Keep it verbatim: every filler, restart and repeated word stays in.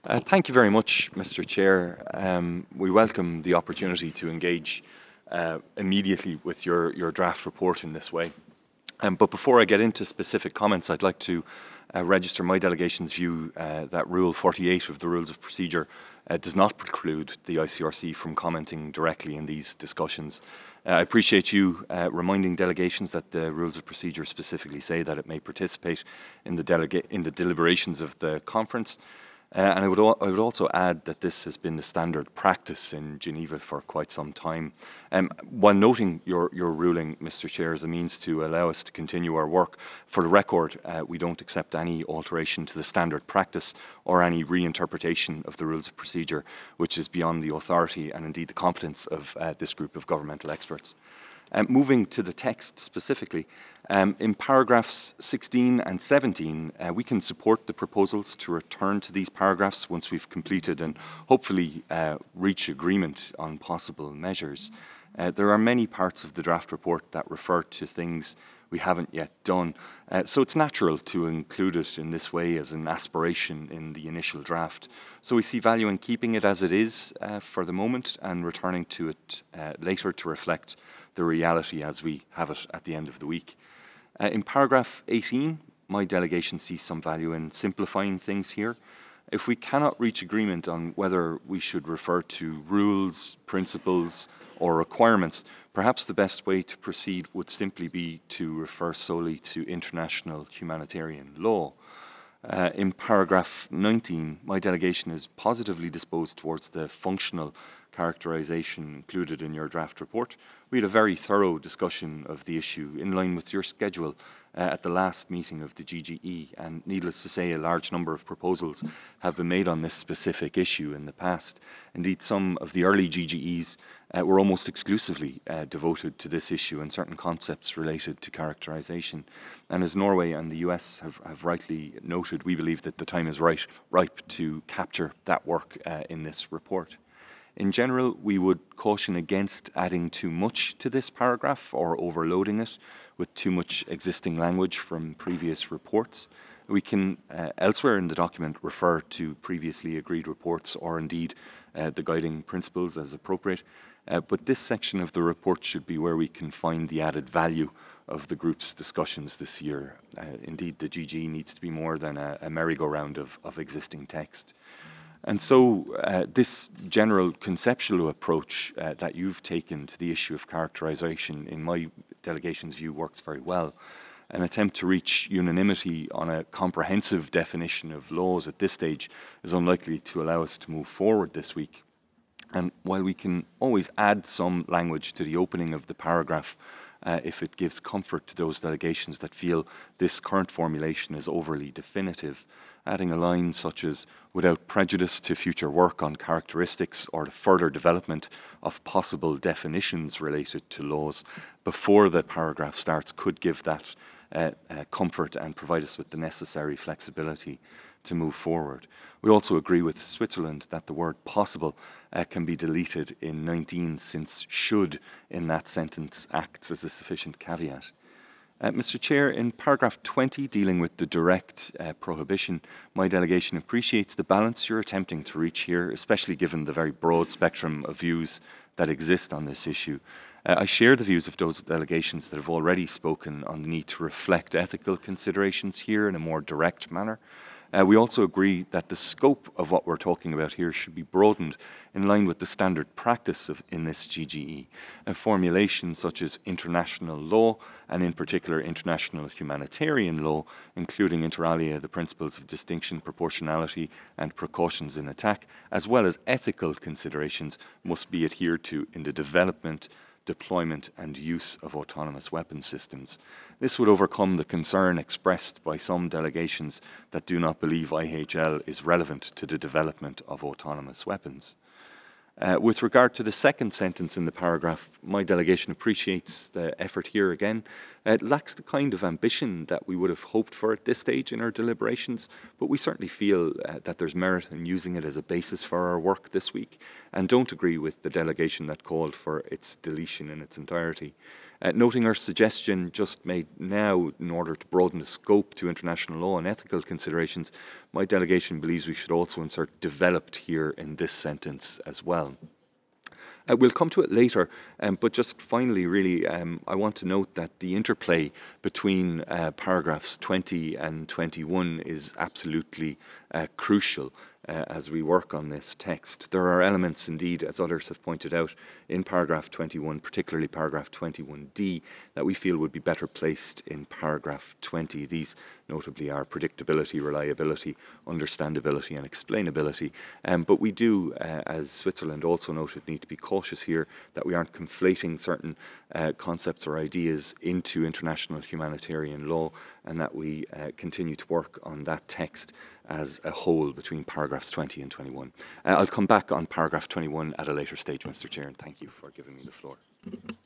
Uh, thank you very much, Mister Chair. Um, we welcome the opportunity to engage uh, immediately with your, your draft report in this way. Um, but before I get into specific comments, I'd like to uh, register my delegation's view uh, that Rule forty-eight of the Rules of Procedure uh, does not preclude the I C R C from commenting directly in these discussions. Uh, I appreciate you uh, reminding delegations that the Rules of Procedure specifically say that it may participate in the, delega- in the deliberations of the conference. Uh, and I would, al- I would also add that this has been the standard practice in Geneva for quite some time. Um, while noting your, your ruling, Mister Chair, as a means to allow us to continue our work, for the record, uh, we don't accept any alteration to the standard practice or any reinterpretation of the rules of procedure, which is beyond the authority and indeed the competence of uh, this group of governmental experts. Um, moving to the text specifically, um, in paragraphs sixteen and seventeen, uh, we can support the proposals to return to these paragraphs once we've completed and hopefully uh, reach agreement on possible measures. Uh, there are many parts of the draft report that refer to things we haven't yet done, uh, so it's natural to include it in this way as an aspiration in the initial draft. So we see value in keeping it as it is uh, for the moment and returning to it uh, later to reflect the reality as we have it at the end of the week. Uh, in paragraph eighteen, my delegation sees some value in simplifying things here. If we cannot reach agreement on whether we should refer to rules, principles, or requirements, perhaps the best way to proceed would simply be to refer solely to international humanitarian law. Uh, in paragraph nineteen, my delegation is positively disposed towards the functional characterization included in your draft report. We had a very thorough discussion of the issue in line with your schedule uh, at the last meeting of the G G E, and needless to say, a large number of proposals have been made on this specific issue in the past. Indeed, some of the early G G Es uh, were almost exclusively uh, devoted to this issue and certain concepts related to characterization. And as Norway and the U S have, have rightly noted, we believe that the time is right, ripe to capture that work uh, in this report. In general, we would caution against adding too much to this paragraph or overloading it with too much existing language from previous reports. We can uh, elsewhere in the document refer to previously agreed reports or indeed uh, the guiding principles as appropriate, uh, but this section of the report should be where we can find the added value of the group's discussions this year. Uh, indeed, the G G needs to be more than a, a merry-go-round of, of existing text. And so uh, this general conceptual approach uh, that you've taken to the issue of characterization, in my delegation's view, works very well. An attempt to reach unanimity on a comprehensive definition of laws at this stage is unlikely to allow us to move forward this week. And while we can always add some language to the opening of the paragraph, uh, if it gives comfort to those delegations that feel this current formulation is overly definitive, adding a line such as, without prejudice to future work on characteristics or the further development of possible definitions related to laws before the paragraph starts could give that uh, uh, comfort and provide us with the necessary flexibility to move forward. We also agree with Switzerland that the word possible uh, can be deleted in nineteen, since should in that sentence acts as a sufficient caveat. Uh, Mister Chair, in paragraph twenty, dealing with the direct uh, prohibition, my delegation appreciates the balance you're attempting to reach here, especially given the very broad spectrum of views that exist on this issue. Uh, I share the views of those delegations that have already spoken on the need to reflect ethical considerations here in a more direct manner. Uh, we also agree that the scope of what we're talking about here should be broadened in line with the standard practice of, in this G G E. A formulation such as international law, and in particular international humanitarian law, including inter alia the principles of distinction, proportionality, and precautions in attack, as well as ethical considerations, must be adhered to in the development, deployment and use of autonomous weapon systems. This would overcome the concern expressed by some delegations that do not believe I H L is relevant to the development of autonomous weapons. Uh, with regard to the second sentence in the paragraph, my delegation appreciates the effort here again. It lacks the kind of ambition that we would have hoped for at this stage in our deliberations, but we certainly feel uh, that there's merit in using it as a basis for our work this week, and don't agree with the delegation that called for its deletion in its entirety. Uh, noting our suggestion just made now in order to broaden the scope to international law and ethical considerations, my delegation believes we should also insert developed here in this sentence as well. Uh, we'll come to it later, um, but just finally, really, um, I want to note that the interplay between uh, paragraphs twenty and twenty-one is absolutely uh, crucial uh, as we work on this text. There are elements, indeed, as others have pointed out, in paragraph twenty-one, particularly paragraph twenty-one D, that we feel would be better placed in paragraph twenty. These notably are predictability, reliability, understandability and explainability. Um, but we do, uh, as Switzerland also noted, need to be cautious here that we aren't conflating certain uh, concepts or ideas into international humanitarian law, and that we uh, continue to work on that text as a whole between paragraphs twenty and twenty-one. Uh, I'll come back on paragraph twenty-one at a later stage, Mister Chair, and thank you for giving me the floor.